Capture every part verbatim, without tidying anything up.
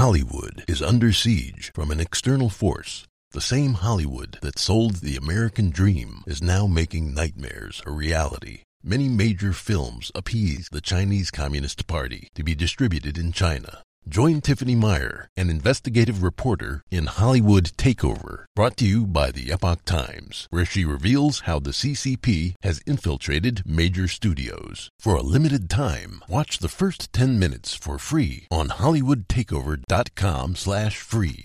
Hollywood is under siege from an external force. The same Hollywood that sold the American dream is now making nightmares a reality. Many major films appease the Chinese Communist Party to be distributed in China. Join Tiffany Meyer, an investigative reporter, in Hollywood Takeover, brought to you by the Epoch Times, where she reveals how the C C P has infiltrated major studios. For a limited time, watch the first ten minutes for free on hollywood takeover dot com slash free.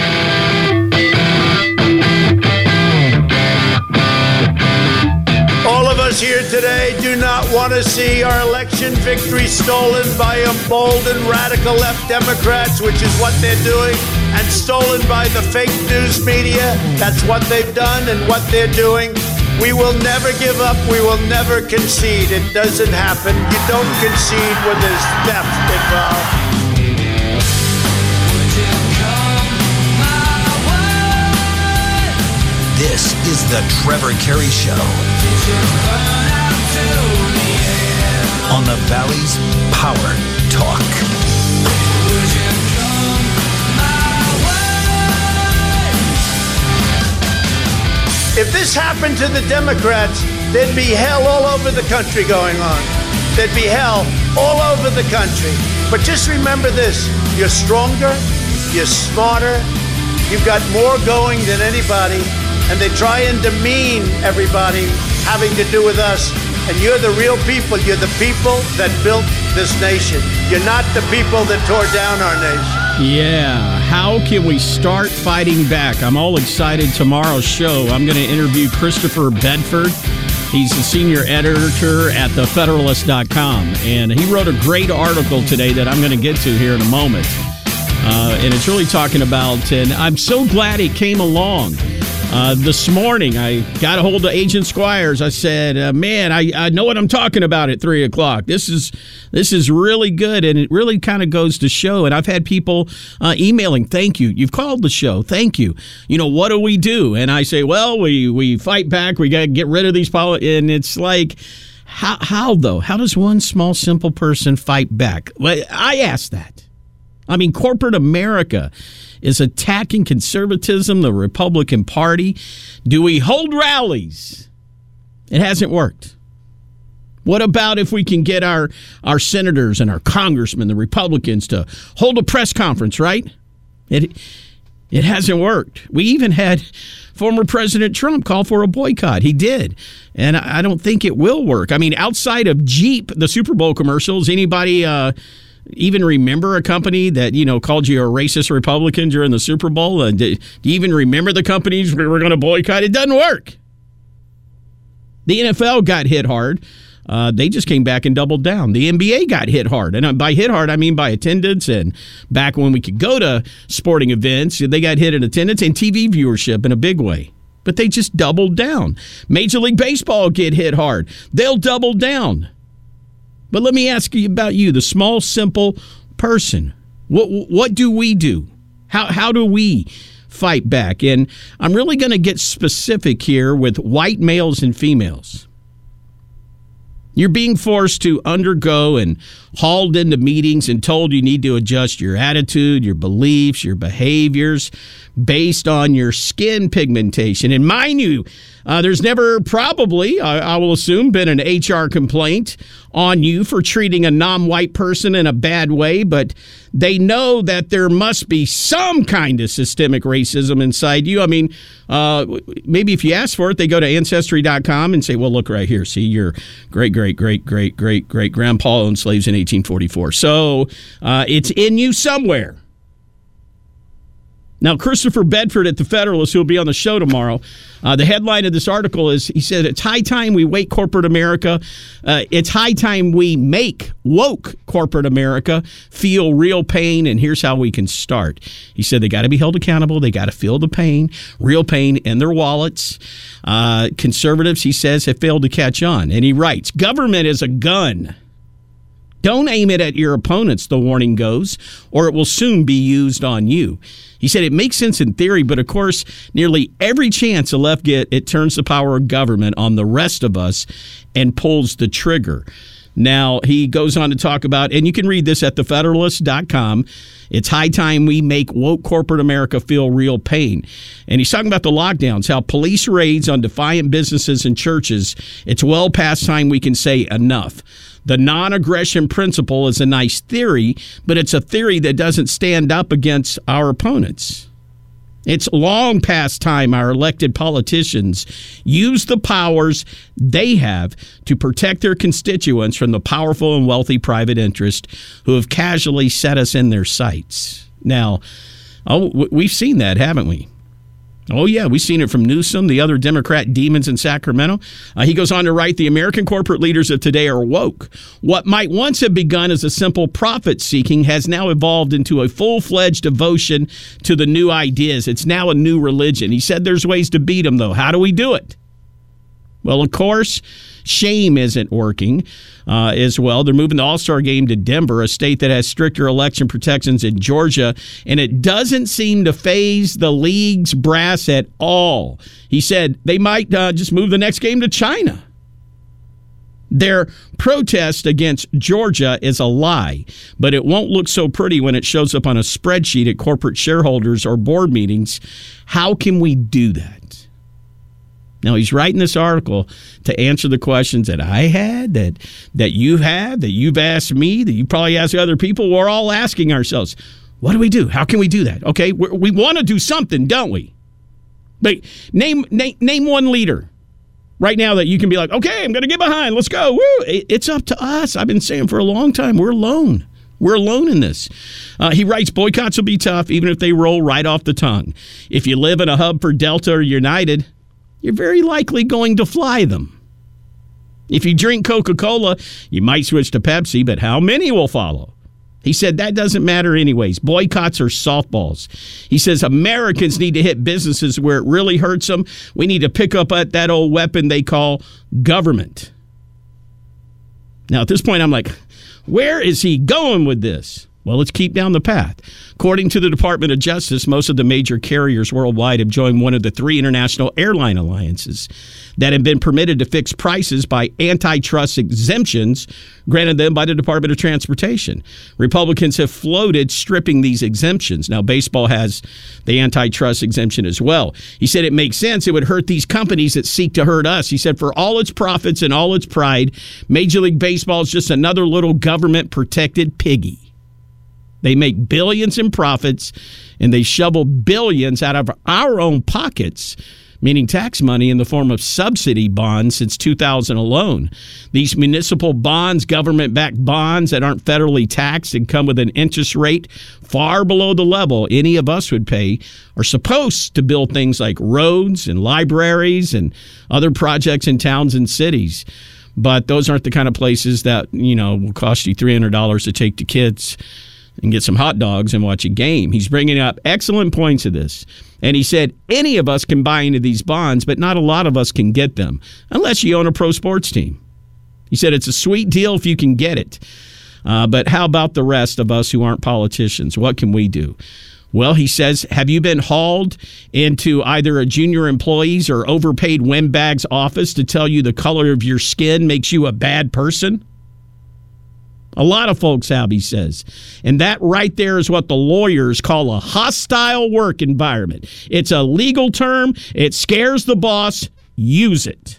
All of us here today do not want to see our election victory stolen by a bold and radical left Democrats, which is what they're doing, and stolen by the fake news media. That's what they've done and what they're doing. We will never give up. We will never concede. It doesn't happen. You don't concede when there's theft involved. This is the Trevor Carey Show on the Valley's Power Talk. If this happened to the Democrats, there'd be hell all over the country going on. There'd be hell all over the country. But just remember this, you're stronger, you're smarter, you've got more going than anybody. And they try and demean everybody having to do with us. And you're the real people. You're the people that built this nation. You're not the people that tore down our nation. Yeah. How can we start fighting back? I'm all excited. Tomorrow's show, I'm going to interview Christopher Bedford. He's the senior editor at the federalist dot com. And he wrote a great article today that I'm going to get to here in a moment. Uh, and it's really talking about, and I'm so glad it came along. Uh, this morning, I got a hold of Agent Squires. I said, uh, man, I, I know what I'm talking about at three o'clock. This is this is really good, and it really kind of goes to show. And I've had people uh, emailing, thank you. You've called the show. Thank you. You know, what do we do? And I say, well, we, we fight back. We got to get rid of these politics. And it's like, how, how, though? How does one small, simple person fight back? Well, I asked that. I mean, corporate America is attacking conservatism, the Republican Party. Do we hold rallies? It hasn't worked. What about if we can get our, our senators and our congressmen, the Republicans, to hold a press conference, right? It, it hasn't worked. We even had former President Trump call for a boycott. He did. And I don't think it will work. I mean, outside of Jeep, the Super Bowl commercials, anybody... Uh, even remember a company that, you know, called you a racist Republican during the Super Bowl? Uh, do, do you even remember the companies we were going to boycott? It doesn't work. The N F L got hit hard. Uh, they just came back and doubled down. The N B A got hit hard. And by hit hard, I mean by attendance. And back when we could go to sporting events, they got hit in attendance and T V viewership in a big way. But they just doubled down. Major League Baseball get hit hard. They'll double down. But let me ask you about you, the small, simple person. What what do we do? How how do we fight back? And I'm really going to get specific here with white males and females. You're being forced to undergo and hauled into meetings and told you need to adjust your attitude, your beliefs, your behaviors based on your skin pigmentation. And mind you, uh, there's never probably, I, I will assume, been an H R complaint on you for treating a non-white person in a bad way, but they know that there must be some kind of systemic racism inside you. I mean, uh, maybe if you ask for it, they go to Ancestry dot com and say, well, look right here. See, your great, great, great, great, great, great grandpa owned slaves in eighteen forty-four. So uh, it's in you somewhere. Now, Christopher Bedford at The Federalist, who will be on the show tomorrow, uh, the headline of this article is, he said, it's high time we wake corporate America. Uh, it's high time we make woke corporate America feel real pain, and here's how we can start. He said they got to be held accountable. They got to feel the pain, real pain in their wallets. Uh, conservatives, he says, have failed to catch on. And he writes, government is a gun. Don't aim it at your opponents, the warning goes, or it will soon be used on you. He said it makes sense in theory, but of course, nearly every chance the left get, it turns the power of government on the rest of us and pulls the trigger. Now, he goes on to talk about, and you can read this at the federalist dot com, it's high time we make woke corporate America feel real pain. And he's talking about the lockdowns, how police raids on defiant businesses and churches, it's well past time we can say enough. The non-aggression principle is a nice theory, but it's a theory that doesn't stand up against our opponents. It's long past time our elected politicians use the powers they have to protect their constituents from the powerful and wealthy private interest who have casually set us in their sights. Now, oh, we've seen that, haven't we? Oh, yeah, we've seen it from Newsom, the other Democrat demons in Sacramento. Uh, he goes on to write, the American corporate leaders of today are woke. What might once have begun as a simple profit-seeking has now evolved into a full-fledged devotion to the new ideas. It's now a new religion. He said there's ways to beat them, though. How do we do it? Well, of course, shame isn't working uh, as well. They're moving the All-Star game to Denver, a state that has stricter election protections in Georgia, and it doesn't seem to faze the league's brass at all. He said they might uh, just move the next game to China. Their protest against Georgia is a lie, but it won't look so pretty when it shows up on a spreadsheet at corporate shareholders or board meetings. How can we do that? Now, he's writing this article to answer the questions that I had, that that you've had, that you've asked me, that you probably ask other people. We're all asking ourselves, what do we do? How can we do that? Okay, we're, we want to do something, don't we? But name, name name one leader right now that you can be like, okay, I'm going to get behind. Let's go. Woo! It, it's up to us. I've been saying for a long time, we're alone. We're alone in this. Uh, he writes, boycotts will be tough, even if they roll right off the tongue. If you live in a hub for Delta or United, you're very likely going to fly them. If you drink Coca-Cola, you might switch to Pepsi, but how many will follow? He said that doesn't matter anyways. Boycotts are softballs. He says Americans need to hit businesses where it really hurts them. We need to pick up at that old weapon they call government. Now, at this point, I'm like, where is he going with this? Well, let's keep down the path. According to the Department of Justice, most of the major carriers worldwide have joined one of the three international airline alliances that have been permitted to fix prices by antitrust exemptions granted them by the Department of Transportation. Republicans have floated stripping these exemptions. Now, baseball has the antitrust exemption as well. He said it makes sense. It would hurt these companies that seek to hurt us. He said for all its profits and all its pride, Major League Baseball is just another little government-protected piggy. They make billions in profits, and they shovel billions out of our own pockets, meaning tax money in the form of subsidy bonds since two thousand alone. These municipal bonds, government-backed bonds that aren't federally taxed and come with an interest rate far below the level any of us would pay, are supposed to build things like roads and libraries and other projects in towns and cities. But those aren't the kind of places that, you know, will cost you three hundred dollars to take the kids and get some hot dogs and watch a game. He's bringing up excellent points of this. And he said any of us can buy into these bonds, but not a lot of us can get them unless you own a pro sports team. He said it's a sweet deal if you can get it. Uh, but how about the rest of us who aren't politicians? What can we do? Well, he says, have you been hauled into either a junior employee's or overpaid windbag's office to tell you the color of your skin makes you a bad person? A lot of folks have, he says. And that right there is what the lawyers call a hostile work environment. It's a legal term. It scares the boss. Use it.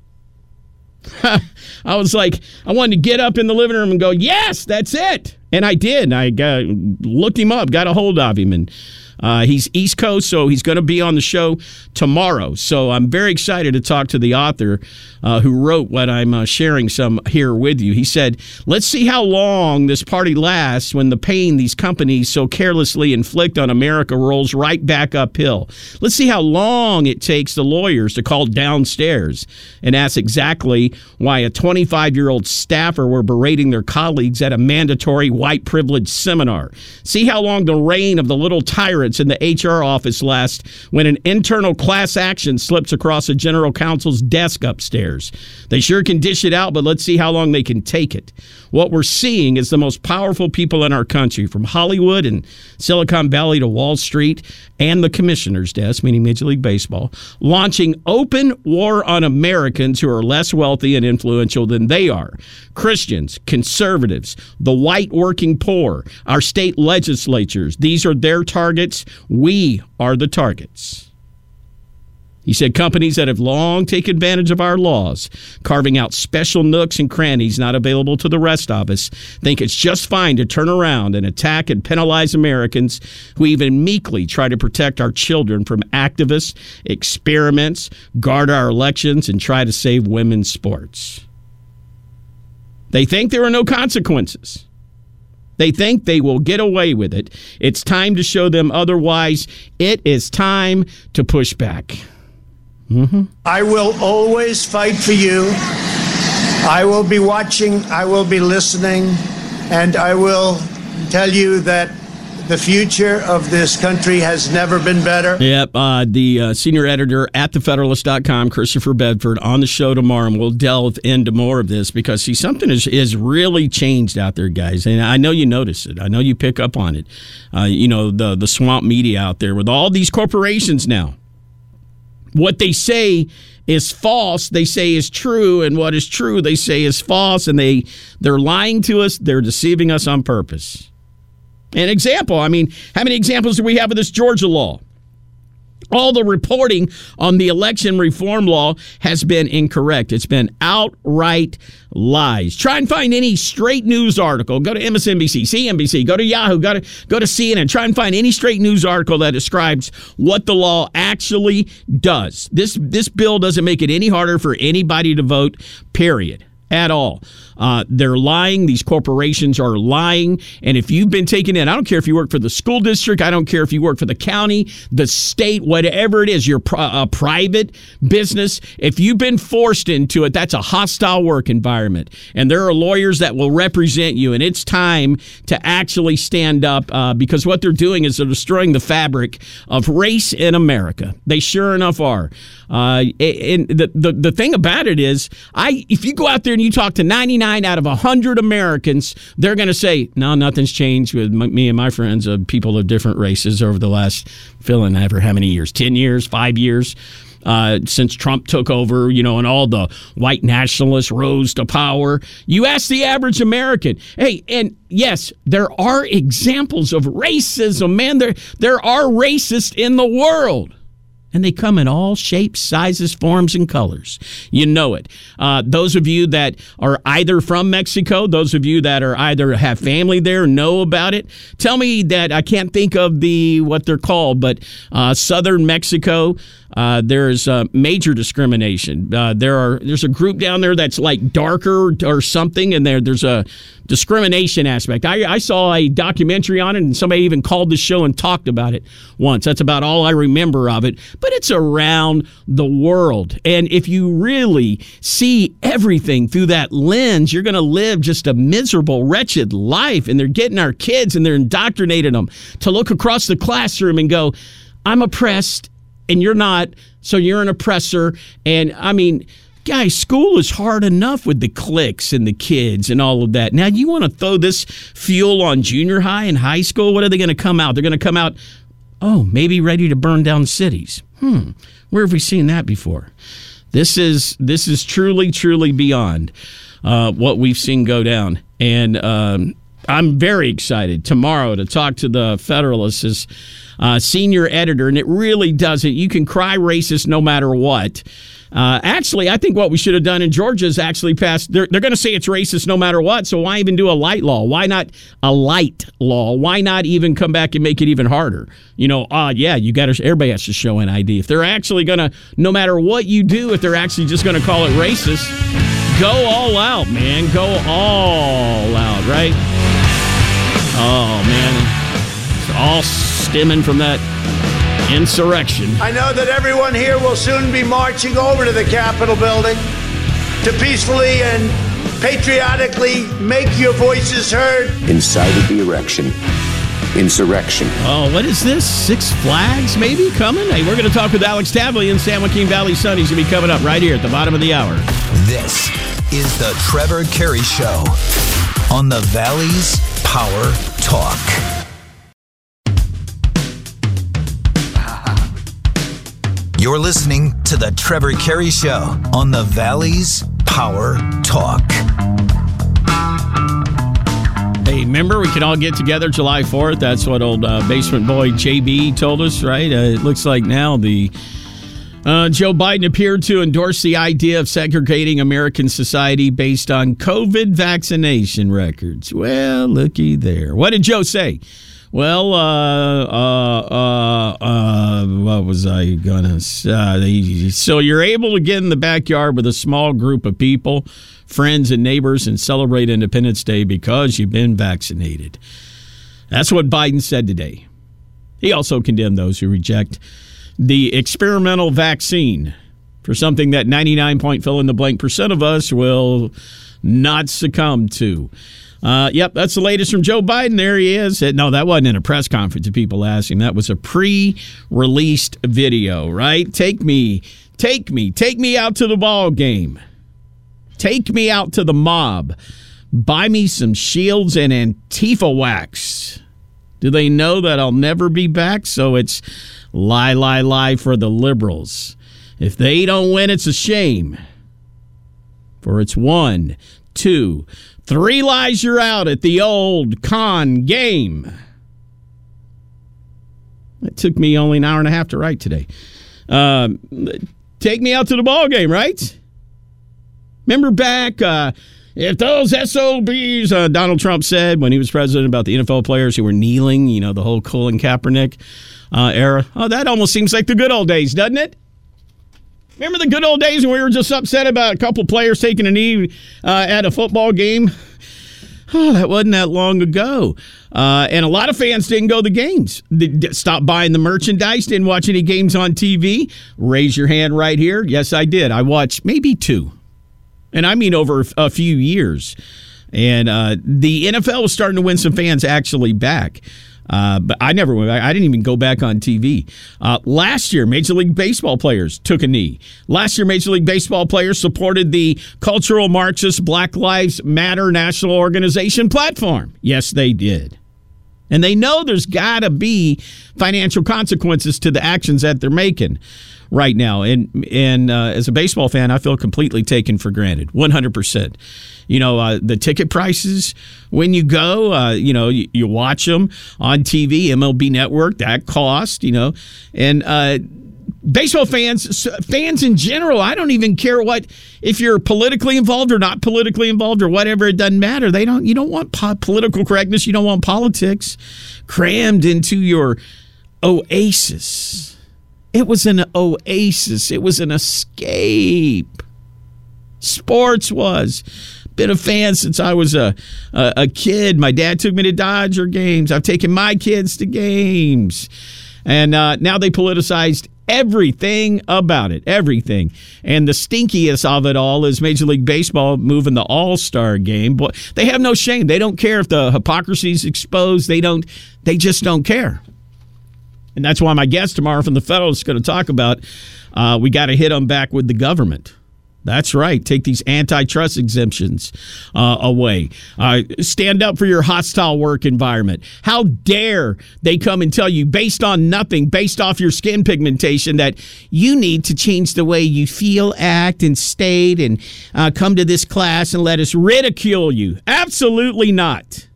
I was like, I wanted to get up in the living room and go, yes, that's it. And I did. I got, looked him up, got a hold of him, and Uh, he's East Coast, so he's going to be on the show tomorrow. So I'm very excited to talk to the author uh, who wrote what I'm uh, sharing some here with you. He said, let's see how long this party lasts when the pain these companies so carelessly inflict on America rolls right back uphill. Let's see how long it takes the lawyers to call downstairs and ask exactly why a twenty-five-year-old staffer were berating their colleagues at a mandatory white privilege seminar. See how long the reign of the little tyrants in the H R office lasts when an internal class action slips across a general counsel's desk upstairs. They sure can dish it out, but let's see how long they can take it. What we're seeing is the most powerful people in our country, from Hollywood and Silicon Valley to Wall Street and the commissioner's desk, meaning Major League Baseball, launching open war on Americans who are less wealthy and influential than they are. Christians, conservatives, the white working poor, our state legislatures. These are their targets. We are the targets. He said companies that have long taken advantage of our laws, carving out special nooks and crannies not available to the rest of us, think it's just fine to turn around and attack and penalize Americans who even meekly try to protect our children from activists, experiments, guard our elections, and try to save women's sports. They think there are no consequences. They think they will get away with it. It's time to show them otherwise. It is time to push back. Mm-hmm. I will always fight for you. I will be watching, I will be listening, and I will tell you that the future of this country has never been better. Yep, uh, the uh, senior editor at the federalist dot com, Christopher Bedford, on the show tomorrow, and we'll delve into more of this because, see, something is, is really changed out there, guys, and I know you notice it. I know you pick up on it. Uh, you know, the, the swamp media out there with all these corporations now. What they say is false, they say is true, and what is true, they say is false, and they, they're lying to us, they're deceiving us on purpose. An example, I mean, how many examples do we have of this Georgia law? All the reporting on the election reform law has been incorrect. It's been outright lies. Try and find any straight news article. Go to M S N B C, C N B C, go to Yahoo, go to, go to C N N. Try and find any straight news article that describes what the law actually does. This, this bill doesn't make it any harder for anybody to vote, period. At all. Uh, they're lying. These corporations are lying. And if you've been taken in, I don't care if you work for the school district, I don't care if you work for the county, the state, whatever it is, your pri- a private business, if you've been forced into it, that's a hostile work environment. And there are lawyers that will represent you. And it's time to actually stand up uh, because what they're doing is they're destroying the fabric of race in America. They sure enough are. Uh, and the, the, the thing about it is, I if you go out there and you talk to ninety-nine out of one hundred Americans, they're going to say, no, nothing's changed with my, me and my friends of people of different races over the last, filling ever how many years, ten years, five years, uh, since Trump took over, you know, and all the white nationalists rose to power. You ask the average American, hey, and yes, there are examples of racism, man. There, there are racists in the world. And they come in all shapes, sizes, forms, and colors. You know it. Uh, those of you that are either from Mexico, those of you that are either have family there, know about it. Tell me that I can't think of the what they're called, but uh, southern Mexico, uh, there's uh, major discrimination. Uh, there are there's a group down there that's like darker or something, and there there's a discrimination aspect. I, I saw a documentary on it, and somebody even called the show and talked about it once. That's about all I remember of it. But it's around the world. And if you really see everything through that lens, you're going to live just a miserable, wretched life. And they're getting our kids and they're indoctrinating them to look across the classroom and go, I'm oppressed and you're not, so you're an oppressor. And I mean, guys, school is hard enough with the cliques and the kids and all of that. Now you want to throw this fuel on junior high and high school? What are they going to come out? They're going to come out, oh, maybe ready to burn down cities. Hmm, where have we seen that before? This is this is truly, truly beyond uh, what we've seen go down. And um, I'm very excited tomorrow to talk to the Federalist's uh, senior editor, and it really doesn't. You can cry racist no matter what. Uh, actually, I think what we should have done in Georgia is actually passed. They're, they're going to say it's racist no matter what, so why even do a light law? Why not a light law? Why not even come back and make it even harder? You know, uh, yeah, you got to. Everybody has to show an I D. If they're actually going to, no matter what you do, if they're actually just going to call it racist, go all out, man. Go all out, right? Oh, man. It's all stemming from that insurrection. I know that everyone here will soon be marching over to the Capitol building to peacefully and patriotically make your voices heard. Incited the erection. Insurrection. Oh, what is this? Six Flags maybe coming? Hey, we're going to talk with Alex Tavley and San Joaquin Valley Sun. He's going to be coming up right here at the bottom of the hour. This is the Trevor Carey Show on the Valley's Power Talk. You're listening to the Trevor Carey Show on the Valley's Power Talk. Hey, remember we can all get together July fourth? That's what old uh, basement boy J B told us, right? Uh, it looks like now the uh, Joe Biden appeared to endorse the idea of segregating American society based on COVID vaccination records. Well, looky there. What did Joe say? Well, uh, uh, uh, uh, what was I gonna say? So you're able to get in the backyard with a small group of people, friends and neighbors, and celebrate Independence Day because you've been vaccinated. That's what Biden said today. He also condemned those who reject the experimental vaccine for something that ninety-nine point fill in the blank percent of us will not succumb to. Uh, yep, that's the latest from Joe Biden. There he is. No, that wasn't in a press conference that people asked him. That was a pre-released video, right? Take me, take me, take me out to the ball game. Take me out to the mob. Buy me some shields and Antifa wax. Do they know that I'll never be back? So it's lie, lie, lie for the liberals. If they don't win, it's a shame. For it's one, two, three lies, you're out at the old con game. It took me only an hour and a half to write today. Um, take me out to the ball game, right? Remember back, uh, if those S O Bs, uh, Donald Trump said when he was president about the N F L players who were kneeling, you know, the whole Colin Kaepernick uh, era. Oh, that almost seems like the good old days, doesn't it? Remember the good old days when we were just upset about a couple players taking a knee uh, at a football game? Oh, that wasn't that long ago. Uh, and a lot of fans didn't go to the games. They stopped buying the merchandise, didn't watch any games on T V. Raise your hand right here. Yes, I did. I watched maybe two. And I mean over a few years. And uh, the N F L was starting to win some fans actually back. Uh, but I never went back. I didn't even go back on T V. Uh, last year, Major League Baseball players took a knee. Last year, Major League Baseball players supported the cultural Marxist Black Lives Matter national organization platform. Yes, they did. And they know there's got to be financial consequences to the actions that they're making right now. And and uh, as a baseball fan, I feel completely taken for granted, one hundred percent. You know, uh, the ticket prices when you go, uh, you know, you, you watch them on T V, M L B Network, that cost, you know. And uh, baseball fans, fans in general, I don't even care what, if you're politically involved or not politically involved or whatever, it doesn't matter. They don't, you don't want po- political correctness. You don't want politics crammed into your oasis. It was an oasis. It was an escape. Sports was. Been a fan since I was a, a a kid. My dad took me to Dodger games. I've taken my kids to games. And uh, now they politicized everything about it, everything. And the stinkiest of it all is Major League Baseball moving the All-Star game. But they have no shame. They don't care if the hypocrisy is exposed. They don't. They just don't care. And that's why my guest tomorrow from the Federalist is going to talk about uh, we got to hit them back with the government. That's right. Take these antitrust exemptions uh, away. Uh, stand up for your hostile work environment. How dare they come and tell you, based on nothing, based off your skin pigmentation, that you need to change the way you feel, act, and state, and uh, come to this class and let us ridicule you. Absolutely not.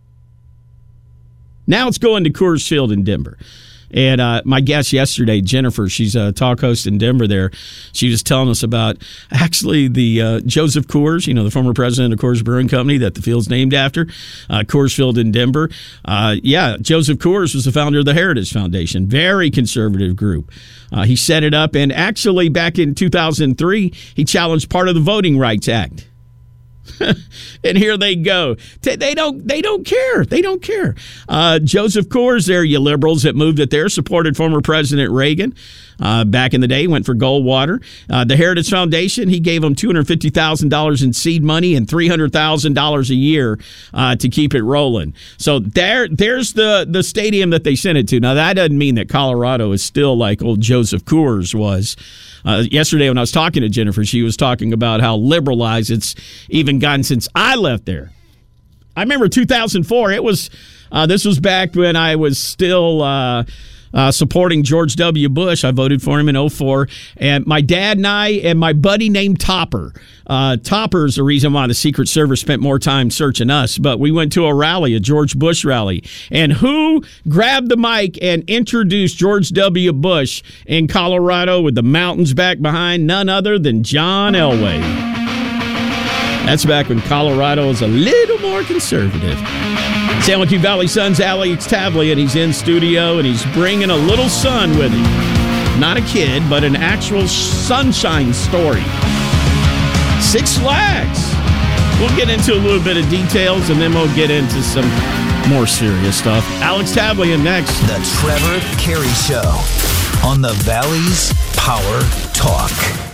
Now it's going to Coors Field in Denver. And uh, my guest yesterday, Jennifer, she's a talk host in Denver there. She was telling us about actually the uh, Joseph Coors, you know, the former president of Coors Brewing Company that the field's named after, uh, Coors Field in Denver. Uh, yeah, Joseph Coors was the founder of the Heritage Foundation, very conservative group. Uh, he set it up, and actually back in two thousand three, he challenged part of the Voting Rights Act. And here they go. They don't. They don't care. They don't care. Uh, Joseph Coors, there, you liberals that moved it there, supported former President Reagan uh, back in the day. Went for Goldwater. Uh, the Heritage Foundation, he gave them two hundred fifty thousand dollars in seed money and three hundred thousand dollars a year uh, to keep it rolling. So there, there's the the stadium that they sent it to. Now that doesn't mean that Colorado is still like old Joseph Coors was. Uh, yesterday when I was talking to Jennifer, she was talking about how liberalized it's even gotten since I left there. I remember two thousand four. It was uh, this was back when I was still uh, uh, supporting George W. Bush. I voted for him in oh four. And my dad and I and my buddy named Topper. Uh, Topper's the reason why the Secret Service spent more time searching us. But we went to a rally, a George Bush rally. And who grabbed the mic and introduced George W. Bush in Colorado with the mountains back behind? None other than John Elway. That's back when Colorado was a little more conservative. San Joaquin Valley Sun's Alex Tavlian. He's in studio, and he's bringing a little son with him. Not a kid, but an actual sunshine story. Six Flags. We'll get into a little bit of details, and then we'll get into some more serious stuff. Alex Tavlian next. The Trevor Carey Show on the Valley's Power Talk.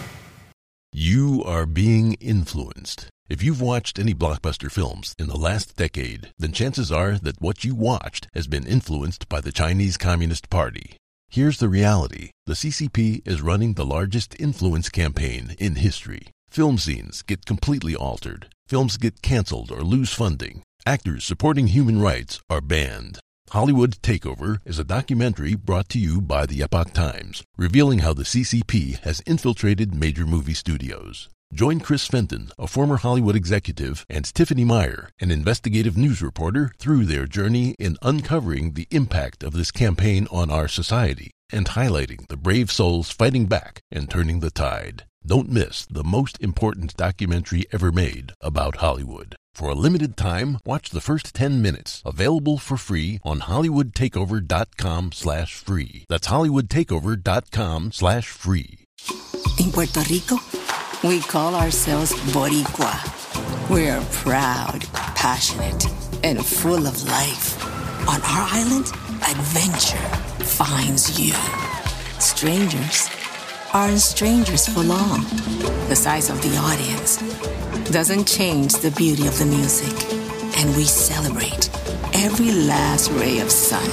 You are being influenced. If you've watched any blockbuster films in the last decade, then chances are that what you watched has been influenced by the Chinese Communist Party. Here's the reality. The C C P is running the largest influence campaign in history. Film scenes get completely altered. Films get canceled or lose funding. Actors supporting human rights are banned. Hollywood Takeover is a documentary brought to you by the Epoch Times, revealing how the C C P has infiltrated major movie studios. Join Chris Fenton, a former Hollywood executive, and Tiffany Meyer, an investigative news reporter, through their journey in uncovering the impact of this campaign on our society and highlighting the brave souls fighting back and turning the tide. Don't miss the most important documentary ever made about Hollywood. For a limited time, watch the first ten minutes, available for free on hollywoodtakeover.com slash free. That's hollywoodtakeover.com slash free. In Puerto Rico, we call ourselves Boricua. We're proud, passionate, and full of life. On our island, adventure finds you. Strangers aren't strangers for long. The size of the audience doesn't change the beauty of the music, and we celebrate every last ray of sun.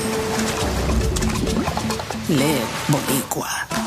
Live Boricua.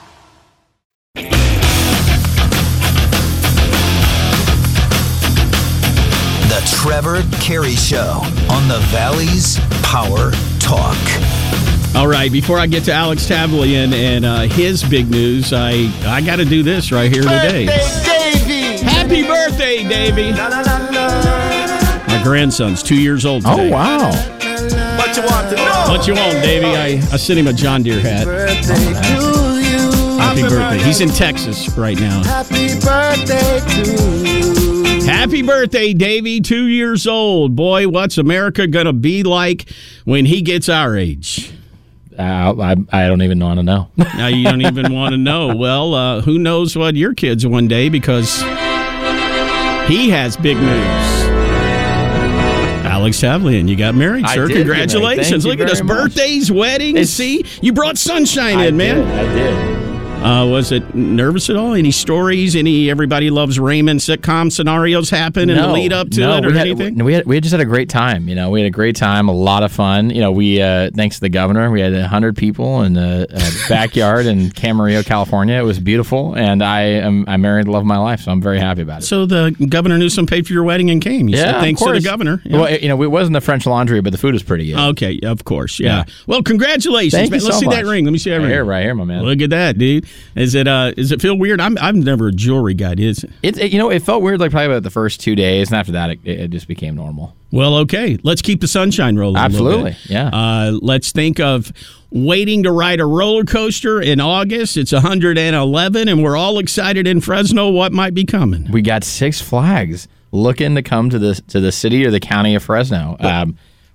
The Trevor Carey Show on the Valley's Power Talk. All right, before I get to Alex Tavlian and uh, his big news, I, I got to do this right here today. Birthday, Davey! Happy birthday, Davey! La, la, la, la. My grandson's two years old today. Oh, wow. What you want to know? What you want, Davey? I, I sent him a John Deere hat. Birthday to you. Happy birthday. He's in Texas right now. Happy birthday to you. Happy birthday, Davey, two years old. Boy, what's America going to be like when he gets our age? Uh, I, I don't even want to know. Now you don't even want to know. Well, uh, who knows what your kid's one day, because he has big news. Alex Tavlian, you got married, sir. I did Congratulations. Look at us. Much. Birthdays, weddings. It's, See, you brought sunshine I in, man. Did, I did. Uh, was it nervous at all? Any stories? Any Everybody Loves Raymond sitcom scenarios happen in no, the lead up to no, it or we had, anything? We had we had just had a great time. You know, we had a great time, a lot of fun. You know, we uh, thanks to the governor, we had a hundred people in a, a backyard in Camarillo, California. It was beautiful, and I am I married the love of my life, so I'm very happy about it. So the Governor Newsom paid for your wedding and came. You yeah, said thanks of to course. the governor. Yeah. Well, you know, it wasn't the French Laundry, but the food was pretty good. Okay, of course, yeah. Yeah. Well, congratulations, Thank man. you Let's so see much. that ring. Let me see that right ring. Here, right here, my man. Look at that, dude. Is it uh? Does it feel weird? I'm I'm never a jewelry guy. Is it? It, it you know, it felt weird like probably about the first two days, and after that, it, it just became normal. Well, okay. Let's keep the sunshine rolling. Absolutely, a little bit. yeah. Uh, let's think of waiting to ride a roller coaster in August. It's one hundred eleven, and we're all excited in Fresno. What might be coming? We got Six Flags looking to come to the to the city or the county of Fresno. Um,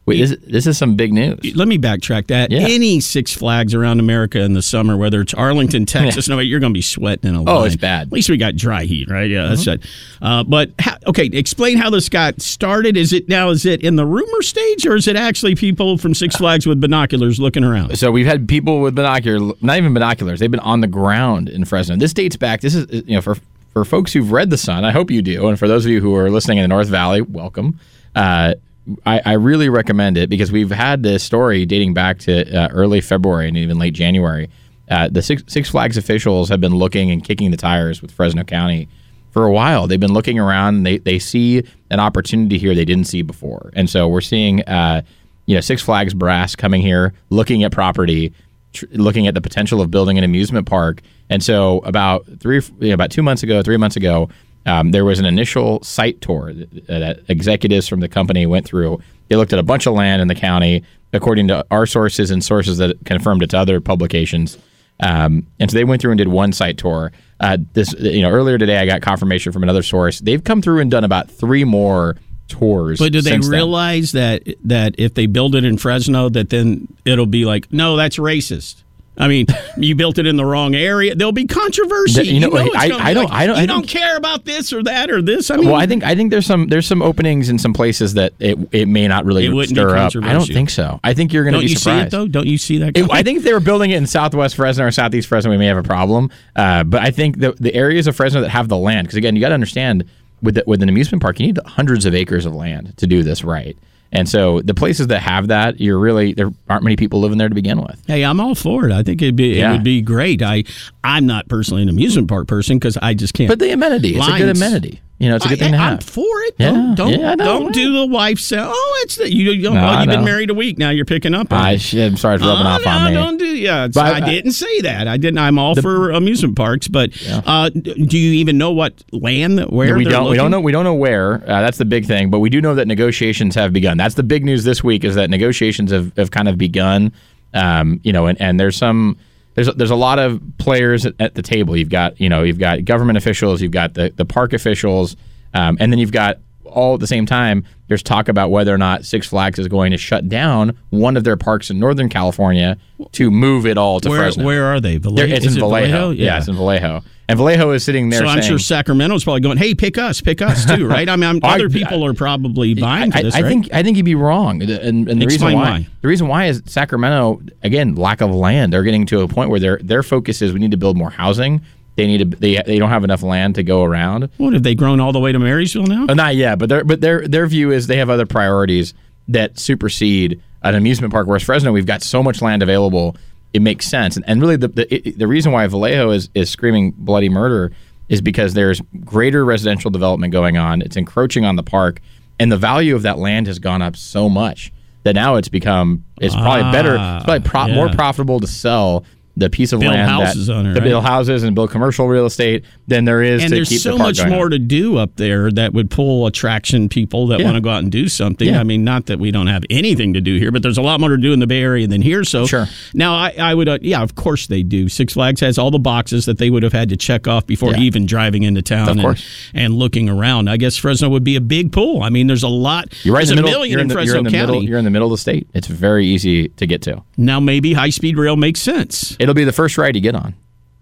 Wait, this, this is some big news. Let me backtrack that. Yeah. Any Six Flags around America in the summer, whether it's Arlington, Texas, yeah. no, you're going to be sweating in a line. Oh, it's bad. At least we got dry heat, right? Yeah, that's mm-hmm. it. Uh, but, how, okay, explain how this got started. Is it now, is it in the rumor stage, or is it actually people from Six Flags with binoculars looking around? So we've had people with binoculars, not even binoculars, they've been on the ground in Fresno. This dates back, this is, you know, for, for folks who've read The Sun, I hope you do, and for those of you who are listening in the North Valley, welcome. Uh, I, I really recommend it because we've had this story dating back to uh, early February and even late January. Uh, the Six, Six Flags officials have been looking and kicking the tires with Fresno County for a while. They've been looking around. And they they see an opportunity here they didn't see before, and so we're seeing uh, you know Six Flags brass coming here, looking at property, tr- looking at the potential of building an amusement park. And so about three you know, about two months ago, three months ago. Um, there was an initial site tour that, that executives from the company went through. They looked at a bunch of land in the county, according to our sources and sources that confirmed it to other publications. Um, and so they went through and did one site tour. Uh, this, you know, earlier today, I got confirmation from another source. They've come through and done about three more tours. But do they since realize then. that that if they build it in Fresno, that then it'll be like, no, that's racist? I mean, you built it in the wrong area. There'll be controversy. The, you know, you know I, I, don't, like, I don't. You I don't think, care about this or that or this. I mean, well, I think I think there's some there's some openings in some places that it it may not really it wouldn't stir be up. I don't think so. I think you're going to be you surprised. See it though? Don't you see that? It, I think if they were building it in Southwest Fresno or Southeast Fresno, we may have a problem. Uh, but I think the the areas of Fresno that have the land, because again, you got to understand with the, with an amusement park, you need hundreds of acres of land to do this right. And so the places that have that, you're really there aren't many people living there to begin with. Hey, I'm all for it. I think it'd be yeah. it would be great. I I'm not personally an amusement park person because I just can't. But the amenity, it's lines. a good amenity. You know, it's a good I, thing to I'm have. for it. Yeah. Don't don't, Yeah, no, don't no. do the wife say, oh, it's the, you. you don't, No, well, I you've been know. married a week now. You're picking up. on I it. should, I'm sorry, it's rubbing oh, off no, on me. Don't do yeah. it's- But I, I- didn't say that. I didn't. I'm all The- for amusement parks, but Yeah. uh, do you even know what land that where we they're don't. looking? We don't know. We don't know where. Uh, that's the big thing. But we do know that negotiations have begun. That's the big news this week. Is that negotiations have, have kind of begun. Um, you know, and, and there's some. There's there's a lot of players at, at the table. You've got you know you've got government officials. You've got the the park officials, um, and then you've got all at the same time. There's talk about whether or not Six Flags is going to shut down one of their parks in Northern California to move it all to Where, Fresno. where are they? Vallejo? They're- it's Is in it Vallejo. Yeah. Yeah, it's in Vallejo. And Vallejo is sitting there So I'm saying, sure Sacramento's probably going, hey, pick us, pick us too, right? I mean, I'm, I- other people are probably buying I, for this, I right? think I think you'd be wrong, and, and the Explain reason why, why. the reason why is Sacramento, again, lack of land. They're getting to a point where their their focus is we need to build more housing. They need to they they don't have enough land to go around. What, have they grown all the way to Marysville now? Uh, not yet, but their but their their view is they have other priorities that supersede an amusement park. Whereas Fresno, we've got so much land available, it makes sense. And, and really, the the, it, the reason why Vallejo is is screaming bloody murder is because there's greater residential development going on. It's encroaching on the park, and the value of that land has gone up so much that now it's become it's probably Ah, better, it's probably pro- yeah. more profitable to sell the piece of Build land houses that on it, to right? build houses and build commercial real estate than there is And to there's keep so the park much going more on. to do up there that would pull attraction people that Yeah. want to go out and do something. Yeah. I mean, not that we don't have anything to do here, but there's a lot more to do in the Bay Area than here. So Sure. now I, I would, uh, yeah, of course they do. Six Flags has all the boxes that they would have had to check off before Yeah. even driving into town Of and, course. and looking around. I guess Fresno would be a big pull. I mean, there's a lot. You're right there's in the a middle. million You're in in the, Fresno you're in the County. middle. You're in the middle of the state. It's very easy to get to. Now maybe high-speed rail makes sense. It'll be the first ride you get on.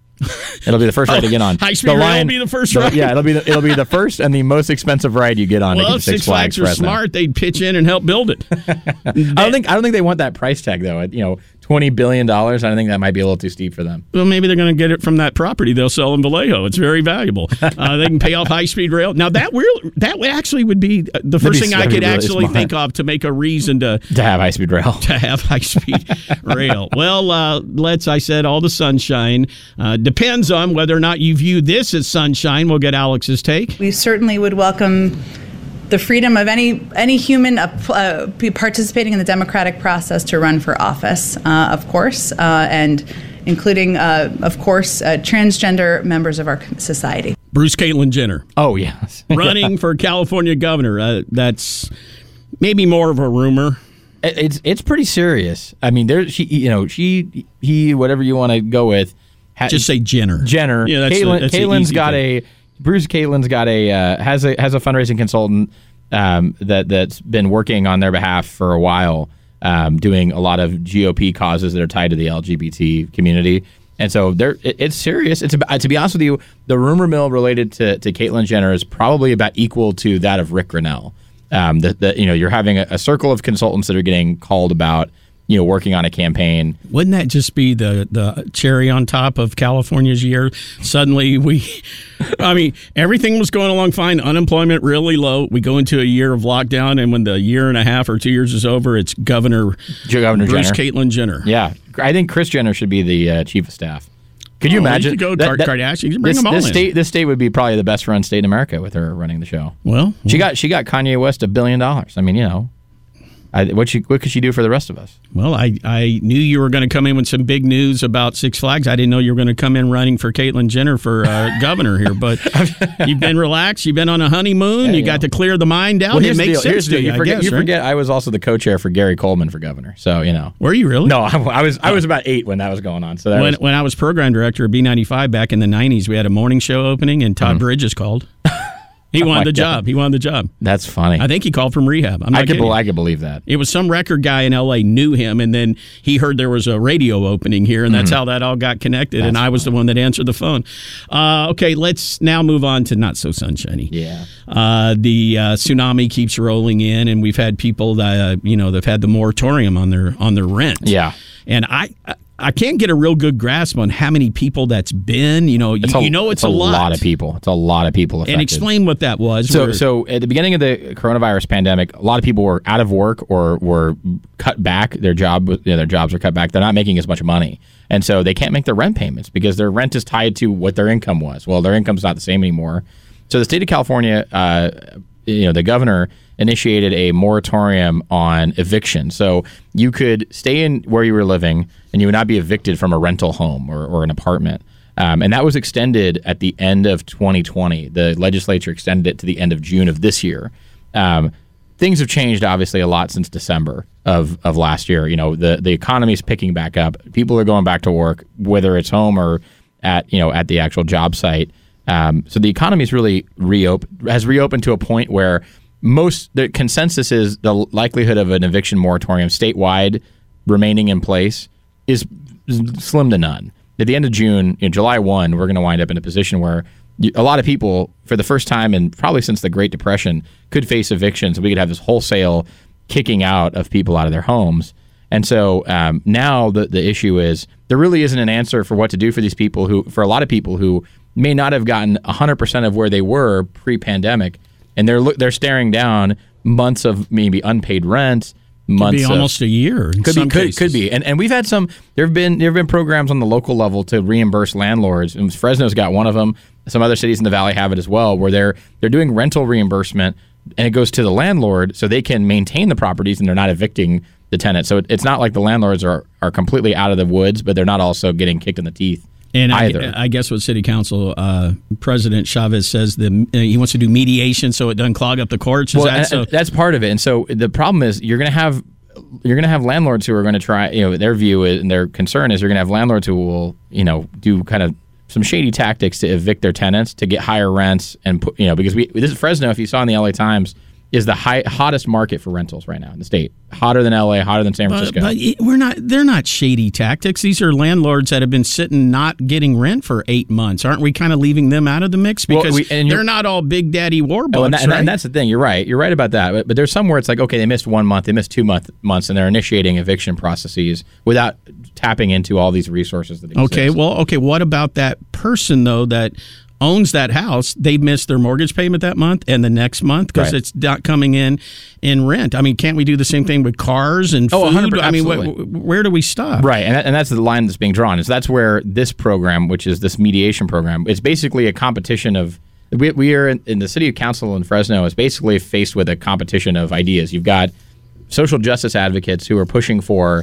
It'll be the first ride to get on. High-speed The rail line- will be the first the- ride? Yeah, it'll be the, it'll be the first and the most expensive ride you get on. Well, to if Six, Six Flags are Fresno. smart, they'd pitch in and help build it. I don't think I don't think they want that price tag though. At, you know, twenty billion dollars. I think that might be a little too steep for them. Well, maybe they're going to get it from that property they'll sell in Vallejo. It's very valuable. Uh, they can pay off high-speed rail. Now, that real, that would actually would be the first be- thing I that'd be could really actually smart. think of to make a reason to To have high speed rail. to have high-speed rail. Well, uh, let's, I said, all the sunshine. Uh, depends on whether or not you view this as sunshine. We'll get Alex's take. We certainly would welcome the freedom of any any human uh, uh, be participating in the democratic process to run for office, uh, of course, uh, and including, uh, of course, uh, transgender members of our society. Bruce Caitlyn Jenner Oh yes. running for California governor. Uh, that's maybe more of a rumor. It- It's it's pretty serious. I mean, there she you know she he whatever you want to go with. ha- Just say Jenner. Jenner. Yeah, that's Caitlyn, the- that's the Caitlin's easy got thing. a Bruce Caitlin's got a uh, has a has a fundraising consultant um, that that's been working on their behalf for a while, um, doing a lot of G O P causes that are tied to the L G B T community. And so they're, it, it's serious. It's about, to be honest with you, the rumor mill related to, to Caitlyn Jenner is probably about equal to that of Rick Grinnell. Um, that, that you know, you're having a, a circle of consultants that are getting called about, you know, working on a campaign. Wouldn't that just be the, the cherry on top of California's year? Suddenly we, I mean, everything was going along fine. Unemployment really low. We go into a year of lockdown, and when the year and a half or two years is over, it's Governor, Governor Bruce Jenner. Caitlyn Jenner. Yeah. I think Kris Jenner should be the uh, chief of staff. Could you oh, imagine? You could go that, that, Kardashian. You bring this, them all this in. State, this state would be probably the best run state in America with her running the show. Well, she well. got she got Kanye West a billion dollars. I mean, you know. I, what she what could she do for the rest of us? Well, I, I knew you were going to come in with some big news about Six Flags. I didn't know you were going to come in running for Caitlyn Jenner for uh, governor here. But you've been relaxed. You've been on a honeymoon. Yeah, you got know. to clear the mind out. Well, it makes deal. sense here's to the you, you. Forget, I guess, you right? forget I was also the co-chair for Gary Coleman for governor. So, you know. Were you really? No, I, I was I was about eight when that was going on. So that when, was, when I was program director of B ninety-five back in the nineties, we had a morning show opening, and Todd mm-hmm. Bridges called. He oh wanted the God. job. He wanted the job. That's funny. I think he called from rehab. I'm not I could kidding. I could believe that. It was some record guy in L A knew him, and then he heard there was a radio opening here, and that's mm-hmm. how that all got connected. That's and I was funny. the one that answered the phone. Uh, okay, let's now move on to not so sunshiny. Yeah. Uh, the uh, tsunami keeps rolling in, and we've had people that uh, you know they've had the moratorium on their on their rent. Yeah. And I. I I can't get a real good grasp on how many people that's been. You know, you, a, you know, it's, it's a, a lot. lot of people. It's a lot of people affected. And explain what that was. So, where, so at the beginning of the coronavirus pandemic, a lot of people were out of work or were cut back. Their job, you know, their jobs were cut back. They're not making as much money, and so they can't make their rent payments because their rent is tied to what their income was. Well, their income's not the same anymore. So the state of California, uh, you know, the governor initiated a moratorium on eviction. So you could stay in where you were living and you would not be evicted from a rental home or, or an apartment. Um, and that was extended at the end of twenty twenty. The legislature extended it to the end of June of this year. Um, things have changed, obviously, a lot since December of, of last year. You know, the, the economy is picking back up. People are going back to work, whether it's home or at, you know, at the actual job site. Um, so the economy is really reopened, has reopened to a point where most the consensus is the likelihood of an eviction moratorium statewide remaining in place is slim to none. At the end of June, you know, July first, we're going to wind up in a position where a lot of people, for the first time and probably since the Great Depression, could face evictions. We could have this wholesale kicking out of people out of their homes. And so um, now the the issue is there really isn't an answer for what to do for these people who, for a lot of people who may not have gotten one hundred percent of where they were pre-pandemic. And they're they're staring down months of maybe unpaid rent, months could be of, almost a year. In could some be could, cases. could be, and and we've had some. There have been there have been programs on the local level to reimburse landlords. And Fresno's got one of them. Some other cities in the valley have it as well, where they're they're doing rental reimbursement, and it goes to the landlord so they can maintain the properties and they're not evicting the tenant. So it, it's not like the landlords are are completely out of the woods, but they're not also getting kicked in the teeth. And either. I, I guess what City Council uh, President Chavez says that uh, he wants to do mediation so it doesn't clog up the courts. Is well, that and, so? and that's part of it. And so the problem is you're going to have you're going to have landlords who are going to try. You know, their view is, and their concern is you're going to have landlords who will you know do kind of some shady tactics to evict their tenants to get higher rents and put you know because we this is Fresno. If you saw in the L A Times, is the high, hottest market for rentals right now in the state. Hotter than L A, hotter than San Francisco. But, but it, we're not. They're not shady tactics. These are landlords that have been sitting not getting rent for eight months. Aren't we kind of leaving them out of the mix because well, we, they're not all Big Daddy war bucks, oh, and, that, right? and that's the thing. You're right. You're right about that. But, but there's somewhere it's like, okay, they missed one month, they missed two month, months, and they're initiating eviction processes without tapping into all these resources that exist. Okay. Well, okay. What about that person though that owns that house? They missed their mortgage payment that month and the next month because right. it's not coming in in rent. I mean, can't we do the same thing with cars and food? Oh, one hundred percent, I mean, absolutely. wh- where do we stop? Right, and, that, and that's the line that's being drawn. Is that's where this program, which is this mediation program, it's basically a competition of. We, we are in, in the city council in Fresno is basically faced with a competition of ideas. You've got social justice advocates who are pushing for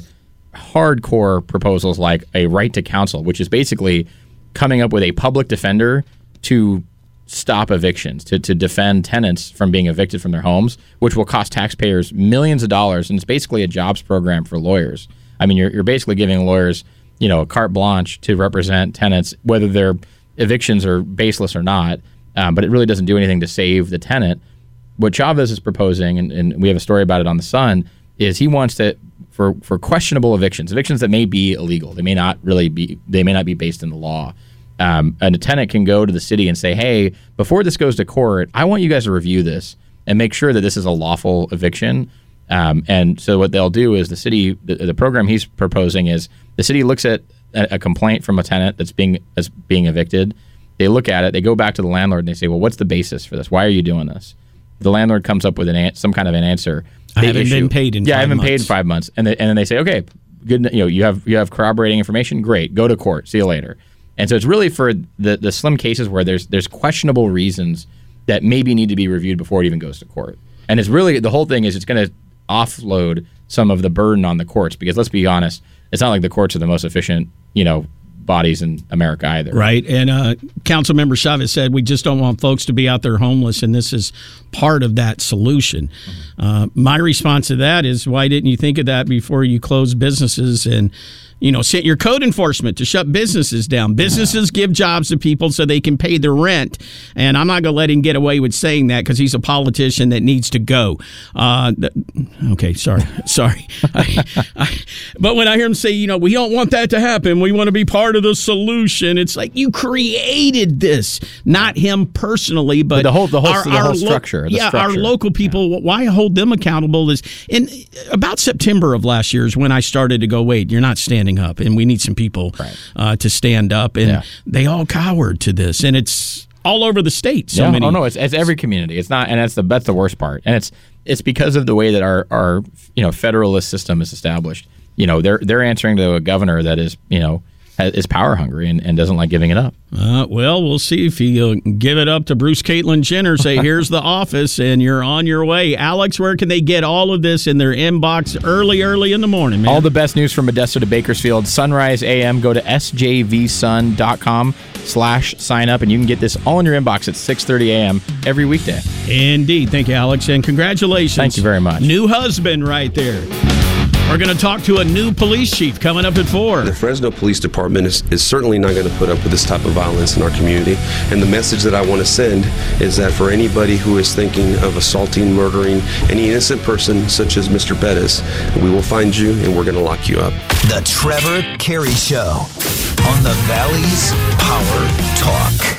hardcore proposals like a right to counsel, which is basically coming up with a public defender to stop evictions, to, to defend tenants from being evicted from their homes, which will cost taxpayers millions of dollars. And it's basically a jobs program for lawyers. I mean, you're, you're basically giving lawyers, you know, a carte blanche to represent tenants, whether their evictions are baseless or not. Um, but it really doesn't do anything to save the tenant. what Chavez is proposing, and, and we have a story about it on The Sun, is he wants to for for questionable evictions, evictions that may be illegal, they may not really be, they may not be based in the law. Um, a tenant can go to the city and say, hey, before this goes to court, I want you guys to review this and make sure that this is a lawful eviction. Um, and so what they'll do is the city, the, the program he's proposing is the city looks at a, a complaint from a tenant that's being that's being evicted. They look at it, they go back to the landlord and they say, well, what's the basis for this? Why are you doing this? The landlord comes up with an an- some kind of an answer. I haven't issue, been paid in yeah, five I haven't months. paid in five months. And, they, and then they say, okay, good. You know, you have you have corroborating information. Great, go to court. See you later. And so it's really for the, the slim cases where there's there's questionable reasons that maybe need to be reviewed before it even goes to court. And it's really, the whole thing is it's going to offload some of the burden on the courts, because let's be honest, it's not like the courts are the most efficient, you know, bodies in America either. Right. And uh, Councilmember Chavez said we just don't want folks to be out there homeless, and this is part of that solution. Mm-hmm. Uh, my response to that is, why didn't you think of that before you closed businesses and, you know, sent your code enforcement to shut businesses down? Businesses yeah. give jobs to people so they can pay their rent. And I'm not going to let him get away with saying that because he's a politician that needs to go. Uh, th- okay, sorry. sorry. I, I, but when I hear him say, you know, we don't want that to happen, we want to be part of the solution, it's like, you created this, not him personally, but, but the whole the whole, our, the whole our structure. Lo- the yeah, structure. our local people, yeah. why hold them accountable is in about September of last year is when I started to go, wait, you're not standing up, and we need some people right. uh, to stand up, and yeah. they all cowered to this, and it's all over the state. So yeah. many. Oh no, it's, it's every community. It's not, and that's the that's the worst part, and it's it's because of the way that our our you know federalist system is established. You know, they're they're answering to a governor that is you know is power hungry and, and doesn't like giving it up. Uh, well, we'll see if you uh, give it up to Bruce Caitlin Jenner. Say, here's the office, and you're on your way. Alex, where can they get all of this in their inbox early, early in the morning, man? All the best news from Modesto to Bakersfield. Sunrise A M. Go to s j v sun dot com slash sign up, and you can get this all in your inbox at six thirty a.m. every weekday. Indeed. Thank you, Alex, and congratulations. Thank you very much. New husband right there. We're going to talk to a new police chief coming up at four. The Fresno Police Department is, is certainly not going to put up with this type of violence in our community. And the message that I want to send is that for anybody who is thinking of assaulting, murdering any innocent person such as Mister Bettis, we will find you and we're going to lock you up. The Trevor Carey Show on the Valley's Power Talk.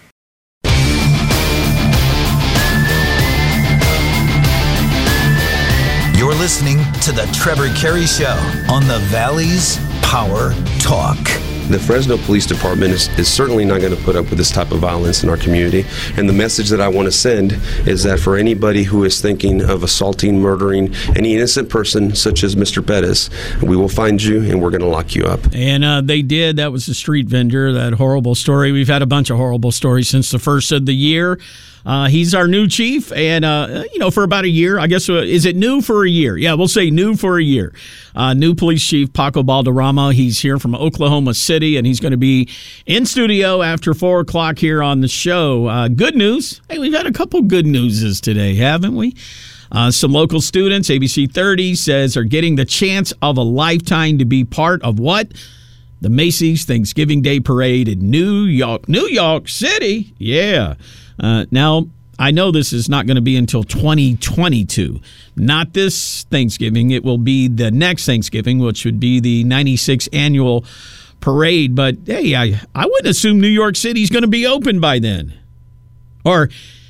You're listening to The Trevor Carey Show on the Valley's Power Talk. The Fresno Police Department is, is certainly not going to put up with this type of violence in our community. And the message that I want to send is that for anybody who is thinking of assaulting, murdering any innocent person such as Mister Bettis, we will find you and we're going to lock you up. And uh, they did. That was the street vendor, that horrible story. We've had a bunch of horrible stories since the first of the year. Uh, he's our new chief, and, uh, you know, for about a year, I guess, uh, is it new for a year? Yeah, we'll say new for a year. Uh, new police chief, Paco Balderrama. He's here from Oklahoma City, and he's going to be in studio after four o'clock here on the show. Uh, good news. Hey, we've had a couple good newses today, haven't we? Uh, some local students, A B C thirty says, are getting the chance of a lifetime to be part of what? The Macy's Thanksgiving Day Parade in New York, New York City. Yeah. Uh, now, I know this is not going to be until twenty twenty-two. Not this Thanksgiving. It will be the next Thanksgiving, which would be the ninety-sixth annual parade. But, hey, I, I wouldn't assume New York City's going to be open by then. Or,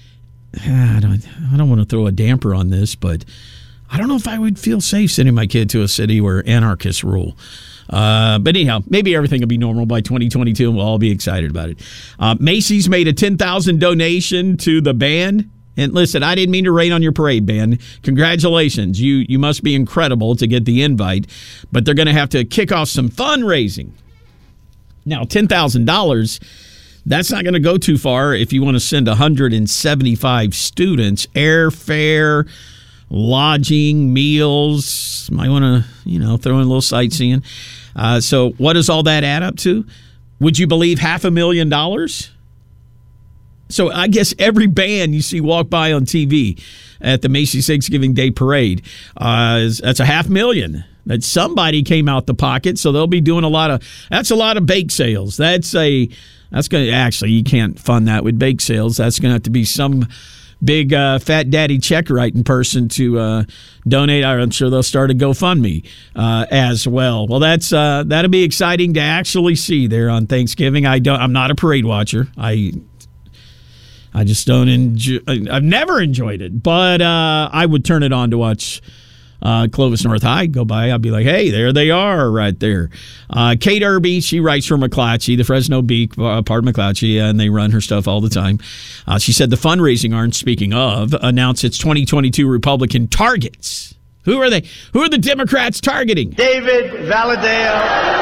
I don't, I don't want to throw a damper on this, but I don't know if I would feel safe sending my kid to a city where anarchists rule. Uh, but anyhow, maybe everything will be normal by twenty twenty-two, and we'll all be excited about it. Uh, Macy's made a ten thousand dollars donation to the band. And listen, I didn't mean to rain on your parade, band. Congratulations. You you must be incredible to get the invite. But they're going to have to kick off some fundraising. Now, ten thousand dollars, that's not going to go too far if you want to send one hundred seventy-five students. Airfare, lodging, meals, might want to, you know, throw in a little sightseeing. Uh, so what does all that add up to? Would you believe half a million dollars? So I guess every band you see walk by on T V at the Macy's Thanksgiving Day Parade, uh, is, that's a half million. That somebody came out the pocket, so they'll be doing a lot of, that's a lot of bake sales. That's a, that's going to, actually, you can't fund that with bake sales. That's going to have to be some big uh, fat daddy check writing person to uh, donate. I'm sure they'll start a GoFundMe uh, as well. Well, that's uh, that'll be exciting to actually see there on Thanksgiving. I don't. I'm not a parade watcher. I I just don't enjoy. I've never enjoyed it, but uh, I would turn it on to watch. Uh, Clovis North High go by, I'll be like, hey, there they are right there. Uh, Kate Irby, she writes for McClatchy, the Fresno Beak, uh, part of McClatchy, and they run her stuff all the time. Uh, she said the fundraising arm, speaking of, announced its twenty twenty-two Republican targets. Who are they? Who are the Democrats targeting? David Valadao.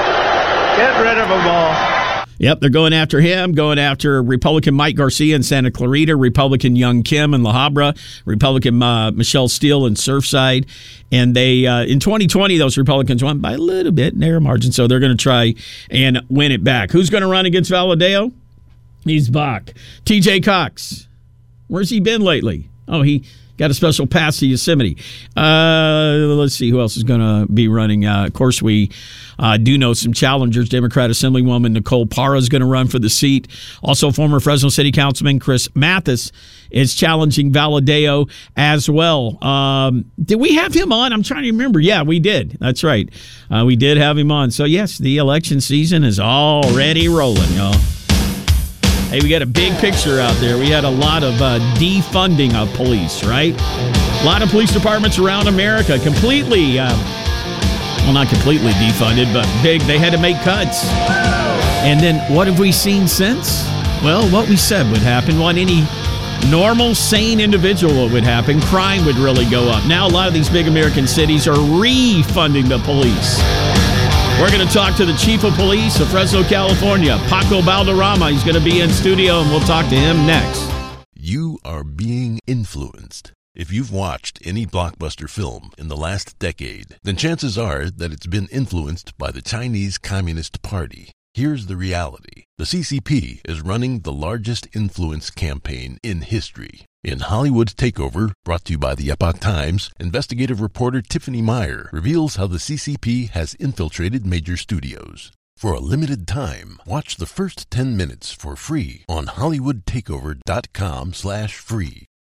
Get rid of them all. Yep, they're going after him, going after Republican Mike Garcia in Santa Clarita, Republican Young Kim in La Habra, Republican uh, Michelle Steele in Surfside. And they, uh, in twenty twenty, those Republicans won by a little bit, narrow margin, so they're going to try and win it back. Who's going to run against Valadao? He's back. T J Cox. Where's he been lately? Oh, he got a special pass to Yosemite. Uh, let's see who else is going to be running. Uh, of course, we uh, do know some challengers. Democrat Assemblywoman Nicole Parra is going to run for the seat. Also, former Fresno City Councilman Chris Mathis is challenging Valadao as well. Um, did we have him on? I'm trying to remember. Yeah, we did. That's right. Uh, we did have him on. So, yes, the election season is already rolling, y'all. Hey, we got a big picture out there. We had a lot of uh, defunding of police, right? A lot of police departments around America completely, uh, well, not completely defunded, but big. They had to make cuts. And then what have we seen since? Well, what we said would happen, what any normal, sane individual would happen, crime would really go up. Now a lot of these big American cities are refunding the police. We're going to talk to the chief of police of Fresno, California, Paco Balderrama. He's going to be in studio, and we'll talk to him next. You are being influenced. If you've watched any blockbuster film in the last decade, then chances are that it's been influenced by the Chinese Communist Party. Here's the reality. The C C P is running the largest influence campaign in history. In Hollywood Takeover, brought to you by the Epoch Times, investigative reporter Tiffany Meyer reveals how the C C P has infiltrated major studios. For a limited time, watch the first ten minutes for free on hollywood takeover dot com slash free.